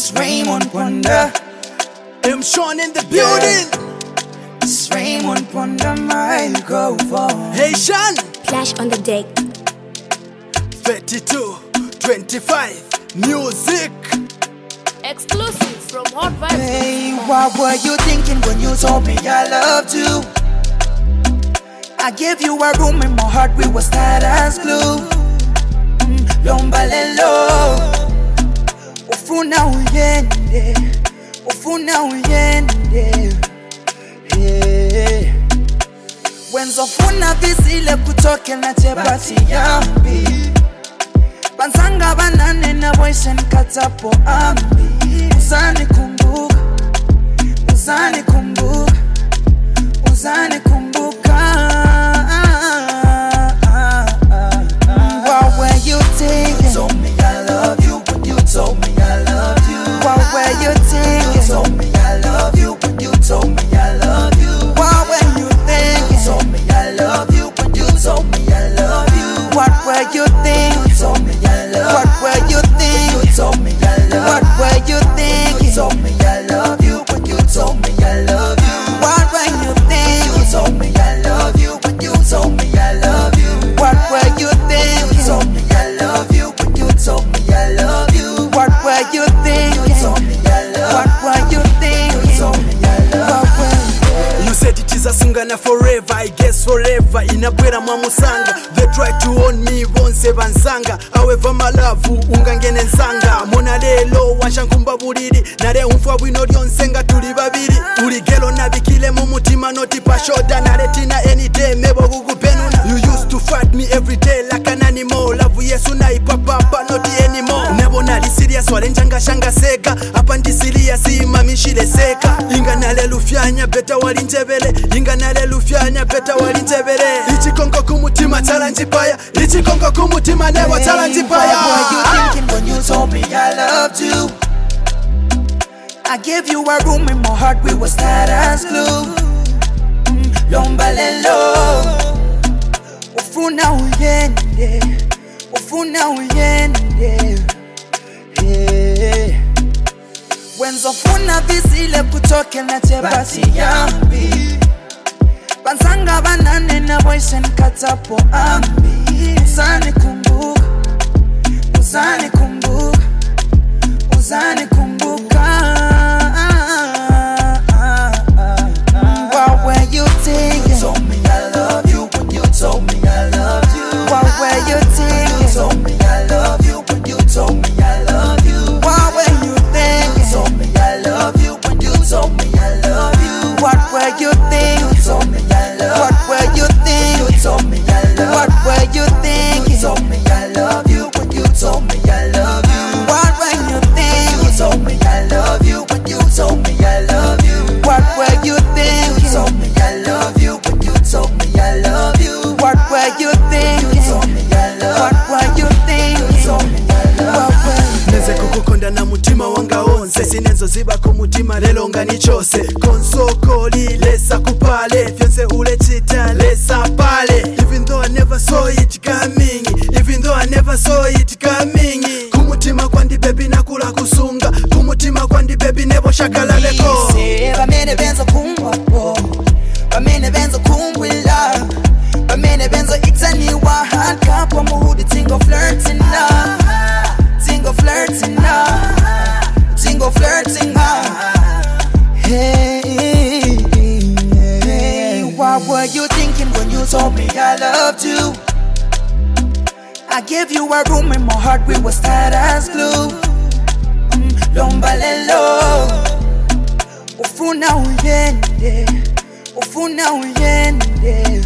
It's Raymond Wonder. I'm Sean in the building. It's Raymond Wonder microphone. Hey Sean. Flash on the deck. 32, 25, music. Exclusive from Hot Vibes. Hey, what were you thinking when you told me I loved you? I gave you a room in my heart, we were tight as glue. Lombalelo, ufuna uyende, ufuna uyende. Wenzo funa visile kutoke na chebati yambi. Bansanga banane na voice nkatapo ambi. Uzani kumbuka, uzani kumbuka, uzani kumbuka. What were you thinking? You told me I love you when you told me I love you. What were you thinking? You told me I love you when you told me I love you. What were you thinking? You told me I love you when you told me I love you. What were you thinking? You told me I love you. What were you thinking? You told me I love you. What were you thinking? You told me I love you when you told me I love you. What were you thinking? You told me I love you when you told me I love you. What were you thinking? You told me I love you when you told me I love you. What were you thinking? You told me I love you. What were you thinking? You told me I love you. You said it is a singana forever, I guess forever. Inabwera mwamusanga. They try to own me, bonse bansanga. However my love, ungangene nsanga. Mona lelo, wanshankumba buliri. Nare umfwa wino lyonsenga tuli babiri. Uli gelo nabikile mumutima noti pashoda. Naretina any day, mebo gugupenuna. You used to fight me every day like an animal. Love yesu na ipapapa, not anymore. Nebo nali serious, walenjanga shanga seka. Apa ndi serious, imamishile seka. Inga nale lufyanya, beta walinjebele. Inga nale lufyanya, beta walinjebele. Ichi konko kumutima challenge paya. Ichi konko kumutima nebo challenge paya. What were you thinking when you told me I loved you? I gave you a room in my heart, we was tight as glue. Lombalelo, ufuna uyende, ufuna uyende. Wenzo funa visile kutoke na chebati yambi. Bansanga banane na voice nkatapo ambi. Uzani kumbuka, uzani kumbuka, uzani kumbuka. What were you thinking? You told me I love you when you told me I love you. What were you thinking? You told me I love you when you told me I love you. What were you thinking? You told me I love you when you told me I love you. What were you thinking? You told me I love you. What were you thinking? You told me I love you. What were you thinking? You told me I love you when you told me I love you. What were you thinking? You told me I love you when you told me I love you. What were you thinking? You told me I love you when you told me I love you. What were you thinking? You told me I love you. What were you thinking? You told me I love you. Neze kukukonda na mutima wanga onse. Sinenzo ziba kumutima lelo ngani chose. Konsokoli lesa kupale. Fyonse ule chita lesa pale. Even though I never saw it coming. Even though I never saw it coming. Kumutima kwandi baby nakula kusunga. Kumutima kwandi baby nebo shakala leko. Bamene benzo kumwapo, bamene benzo kumwila, bamene benzo itaniwa hankapo muhudi tingo flirting na, tingo flirting na, tingo flirting na. Hey, what were you thinking when you told me I loved you? I gave you a room in my heart, we was tight as glue. Lombalelo, ufuna uyende, ufuna uyende.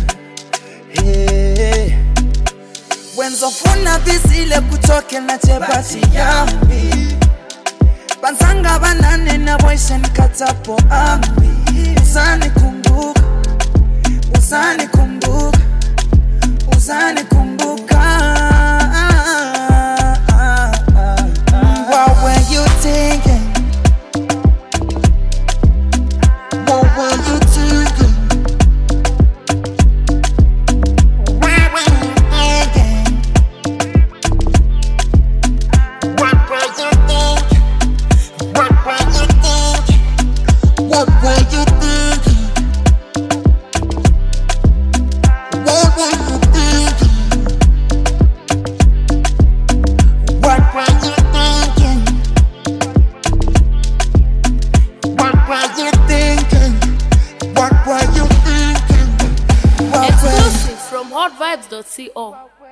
Wenzo funa visile kutoke na chebati yambi. Bansanga banane na voice nkatapo ambi. Uzani kumbuka, uzani kumbuka, uzani kumbuka. What were you thinking? What were you thinking? What were you thinking? What were you thinking? hotvibes.co.